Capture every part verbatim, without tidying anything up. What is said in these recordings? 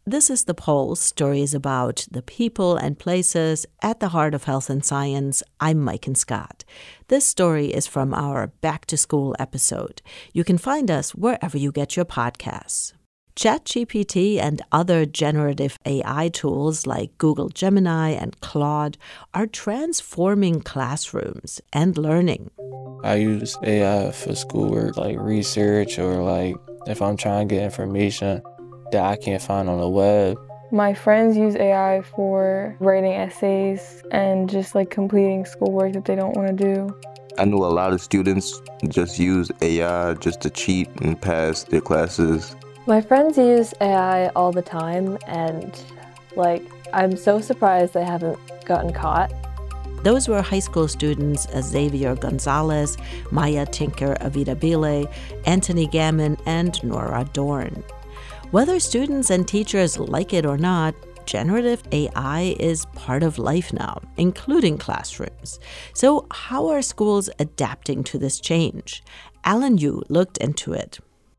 This is The Pulse, stories about the people and places at the heart of health and science. I'm Maiken Scott. This story is from our Back to School episode. You can find us wherever you get your podcasts. ChatGPT and other generative A I tools like Google Gemini and Claude are transforming classrooms and learning. I use A I for schoolwork, like research, or like if I'm trying to get information that I can't find on the web. My friends use A I for writing essays and just like completing schoolwork that they don't want to do. I know a lot of students just use A I just to cheat and pass their classes. My friends use A I all the time, and like I'm so surprised they haven't gotten caught. Those were high school students Xavier Gonzalez, Maya Tinker Avidabile, Anthony Gammon, and Nora Dorn. Whether students and teachers like it or not, generative A I is part of life now, including classrooms. So how are schools adapting to this change? Alan Yu looked into it.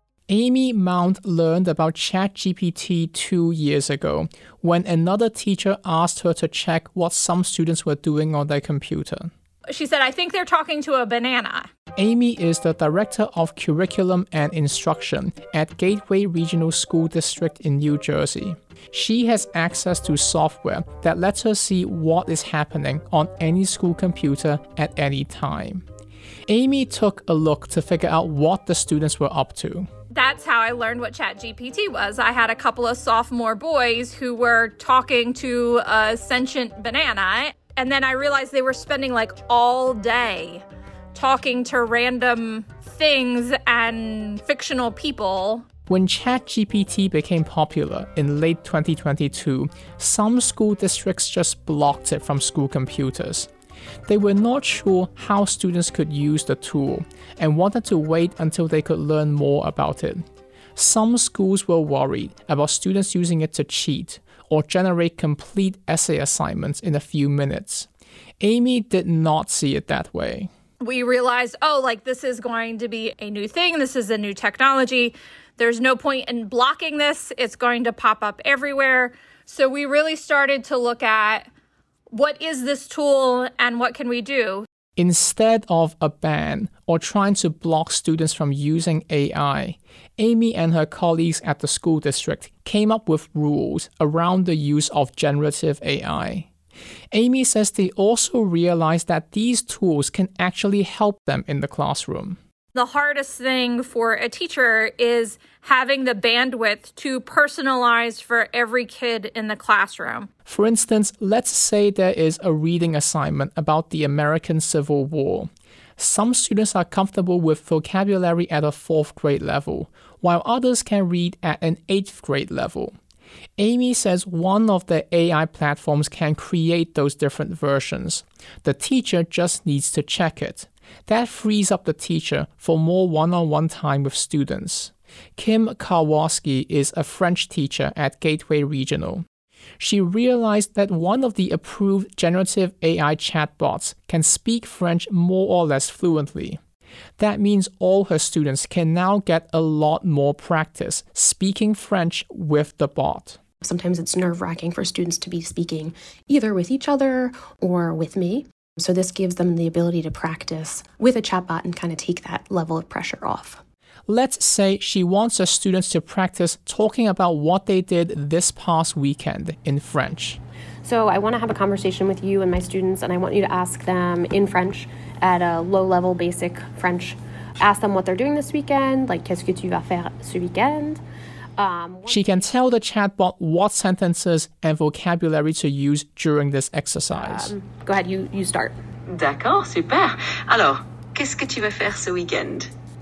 Amy Mount learned about ChatGPT two years ago when another teacher asked her to check what some students were doing on their computer. She said, I think they're talking to a banana. Amy is the Director of Curriculum and Instruction at Gateway Regional School District in New Jersey. She has access to software that lets her see what is happening on any school computer at any time. Amy took a look to figure out what the students were up to. That's how I learned what ChatGPT was. I had a couple of sophomore boys who were talking to a sentient banana, and then I realized they were spending like all day talking to random things and fictional people. When ChatGPT became popular in late twenty twenty-two, some school districts just blocked it from school computers. They were not sure how students could use the tool and wanted to wait until they could learn more about it. Some schools were worried about students using it to cheat or generate complete essay assignments in a few minutes. Amy did not see it that way. We realized, oh, like this is going to be a new thing. This is a new technology. There's no point in blocking this. It's going to pop up everywhere. So we really started to look at what is this tool and what can we do? Instead of a ban or trying to block students from using A I, Amy and her colleagues at the school district came up with rules around the use of generative A I. Amy says they also realized that these tools can actually help them in the classroom. The hardest thing for a teacher is having the bandwidth to personalize for every kid in the classroom. For instance, let's say there is a reading assignment about the American Civil War. Some students are comfortable with vocabulary at a fourth grade level, while others can read at an eighth grade level. Amy says one of the A I platforms can create those different versions. The teacher just needs to check it. That frees up the teacher for more one-on-one time with students. Kim Karwoski is a French teacher at Gateway Regional. She realized that one of the approved generative A I chatbots can speak French more or less fluently. That means all her students can now get a lot more practice speaking French with the bot. Sometimes it's nerve-wracking for students to be speaking either with each other or with me. So this gives them the ability to practice with a chatbot and kind of take that level of pressure off. Let's say she wants her students to practice talking about what they did this past weekend in French. So I want to have a conversation with you and my students, and I want you to ask them in French at a low-level basic French. Ask them what they're doing this weekend, like qu'est-ce que tu vas faire ce weekend? Um, she can tell the chatbot what sentences and vocabulary to use during this exercise. Um, go ahead, you, you start. D'accord, super. Alors, qu'est-ce que tu vas faire ce week-end?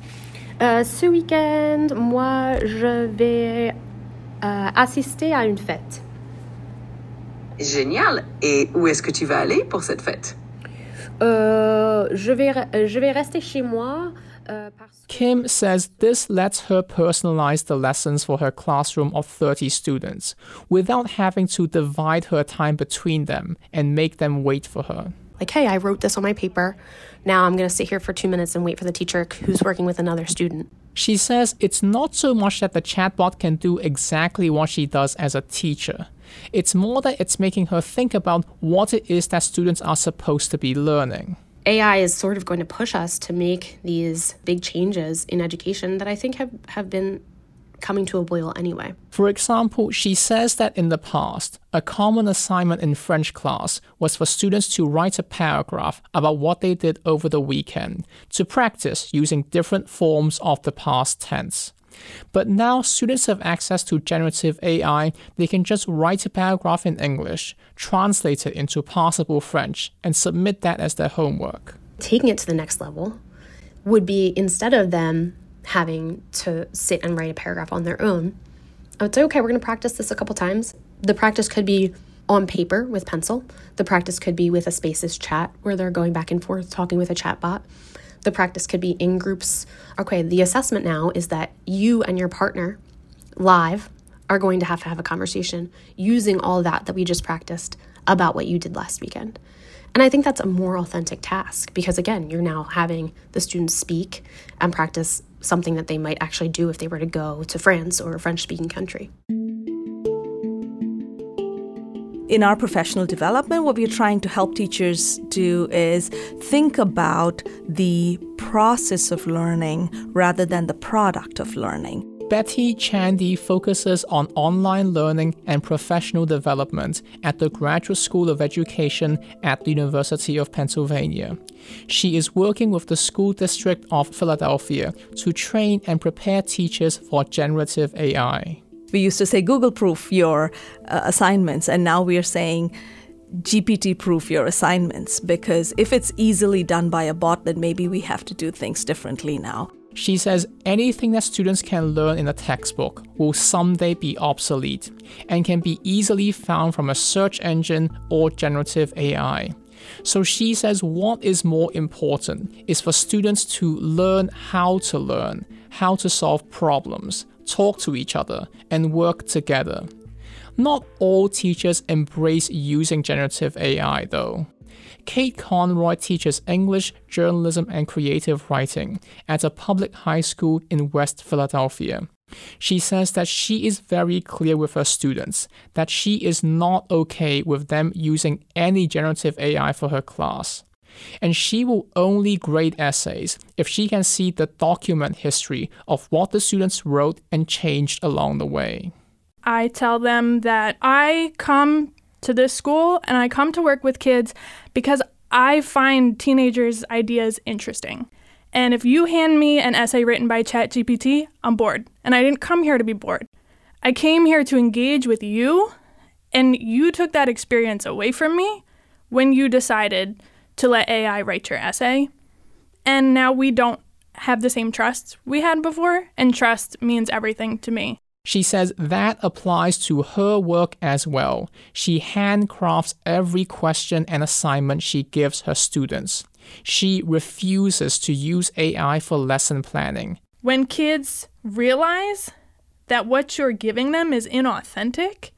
Euh, ce week-end, moi, je vais euh, assister à une fête. Génial. Et où est-ce que tu vas aller pour cette fête? Euh, je vais, je vais rester chez moi. Kim says this lets her personalize the lessons for her classroom of thirty students without having to divide her time between them and make them wait for her. Like, hey, I wrote this on my paper. Now I'm going to sit here for two minutes and wait for the teacher who's working with another student. She says it's not so much that the chatbot can do exactly what she does as a teacher. It's more that it's making her think about what it is that students are supposed to be learning. A I is sort of going to push us to make these big changes in education that I think have, have been coming to a boil anyway. For example, she says that in the past, a common assignment in French class was for students to write a paragraph about what they did over the weekend to practice using different forms of the past tense. But now students have access to generative A I. They can just write a paragraph in English, translate it into passable French, and submit that as their homework. Taking it to the next level would be, instead of them having to sit and write a paragraph on their own, I would say, okay, we're going to practice this a couple times. The practice could be on paper with pencil. The practice could be with a Spaces chat where they're going back and forth talking with a chat bot. The practice could be in groups. Okay, the assessment now is that you and your partner live are going to have to have a conversation using all that that we just practiced about what you did last weekend. And I think that's a more authentic task because, again, you're now having the students speak and practice something that they might actually do if they were to go to France or a French-speaking country. In our professional development, what we're trying to help teachers do is think about the process of learning rather than the product of learning. Betty Chandy focuses on online learning and professional development at the Graduate School of Education at the University of Pennsylvania. She is working with the School District of Philadelphia to train and prepare teachers for generative A I. We used to say Google-proof your uh, assignments, and now we are saying G P T-proof your assignments, because if it's easily done by a bot, then maybe we have to do things differently now. She says anything that students can learn in a textbook will someday be obsolete and can be easily found from a search engine or generative A I. So she says what is more important is for students to learn how to learn, how to solve problems, talk to each other, and work together. Not all teachers embrace using generative A I, though. Kate Conroy teaches English, journalism, and creative writing at a public high school in West Philadelphia. She says that she is very clear with her students that she is not okay with them using any generative A I for her class. And she will only grade essays if she can see the document history of what the students wrote and changed along the way. I tell them that I come to this school and I come to work with kids because I find teenagers' ideas interesting. And if you hand me an essay written by ChatGPT, I'm bored. And I didn't come here to be bored. I came here to engage with you, and you took that experience away from me when you decided to let A I write your essay. And now we don't have the same trust we had before, and trust means everything to me. She says that applies to her work as well. She handcrafts every question and assignment she gives her students. She refuses to use A I for lesson planning. When kids realize that what you're giving them is inauthentic,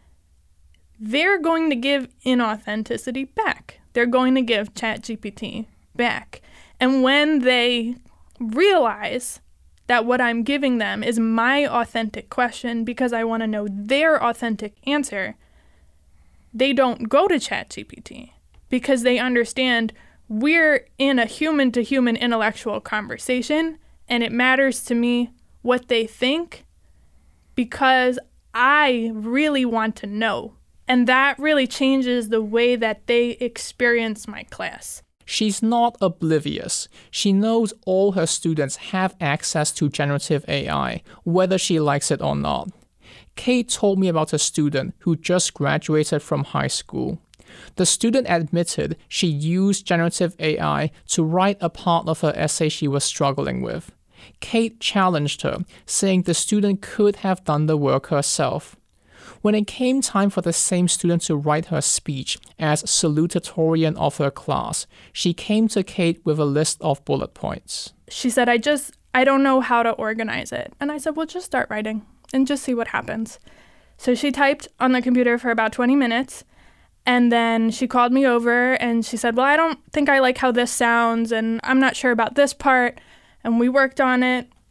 they're going to give inauthenticity back. They're going to give ChatGPT back. And when they realize that what I'm giving them is my authentic question because I want to know their authentic answer, they don't go to ChatGPT because they understand we're in a human-to-human intellectual conversation, and it matters to me what they think because I really want to know. And that really changes the way that they experience my class. She's not oblivious. She knows all her students have access to generative A I, whether she likes it or not. Kate told me about a student who just graduated from high school. The student admitted she used generative A I to write a part of her essay she was struggling with. Kate challenged her, saying the student could have done the work herself. When it came time for the same student to write her speech as salutatorian of her class, she came to Kate with a list of bullet points. She said, I just, I don't know how to organize it. And I said, well, just start writing and just see what happens. So she typed on the computer for about twenty minutes, and then she called me over and she said, well, I don't think I like how this sounds, and I'm not sure about this part. And we worked on it,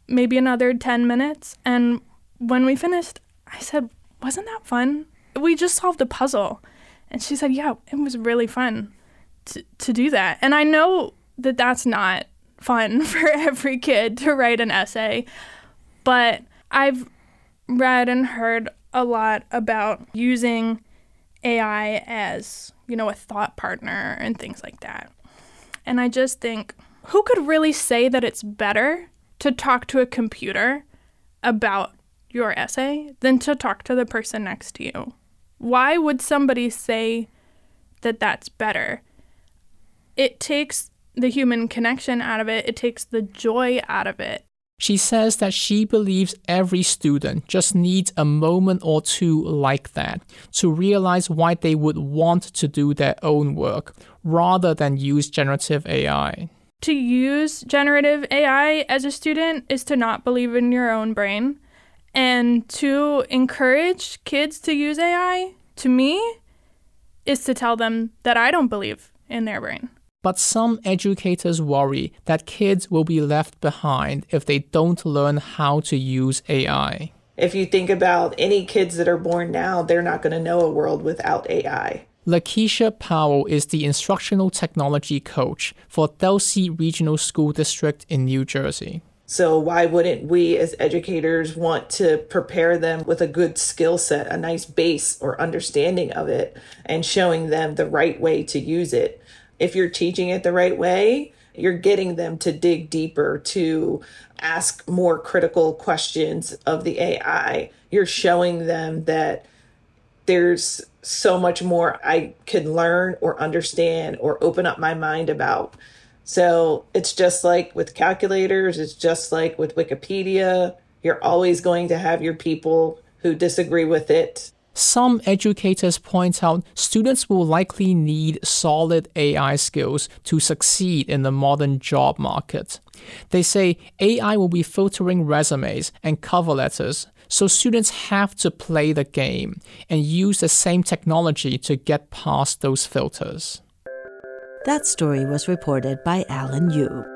maybe another ten minutes. And when we finished, I said, wasn't that fun? We just solved a puzzle. And she said, yeah, it was really fun to, to do that. And I know that that's not fun for every kid to write an essay, but I've read and heard a lot about using A I as, you know, a thought partner and things like that. And I just think, who could really say that it's better to talk to a computer about your essay than to talk to the person next to you? Why would somebody say that that's better? It takes the human connection out of it. It takes the joy out of it. She says that she believes every student just needs a moment or two like that to realize why they would want to do their own work rather than use generative A I. To use generative A I as a student is to not believe in your own brain. And to encourage kids to use A I, to me, is to tell them that I don't believe in their brain. But some educators worry that kids will be left behind if they don't learn how to use A I. If you think about any kids that are born now, they're not going to know a world without A I. Lakeisha Powell is the instructional technology coach for Delsea Regional School District in New Jersey. So why wouldn't we as educators want to prepare them with a good skill set, a nice base or understanding of it, and showing them the right way to use it? If you're teaching it the right way, you're getting them to dig deeper, to ask more critical questions of the A I. You're showing them that there's so much more I can learn or understand or open up my mind about. So it's just like with calculators, it's just like with Wikipedia. You're always going to have your people who disagree with it. Some educators point out students will likely need solid A I skills to succeed in the modern job market. They say A I will be filtering resumes and cover letters, so students have to play the game and use the same technology to get past those filters. That story was reported by Alan Yu.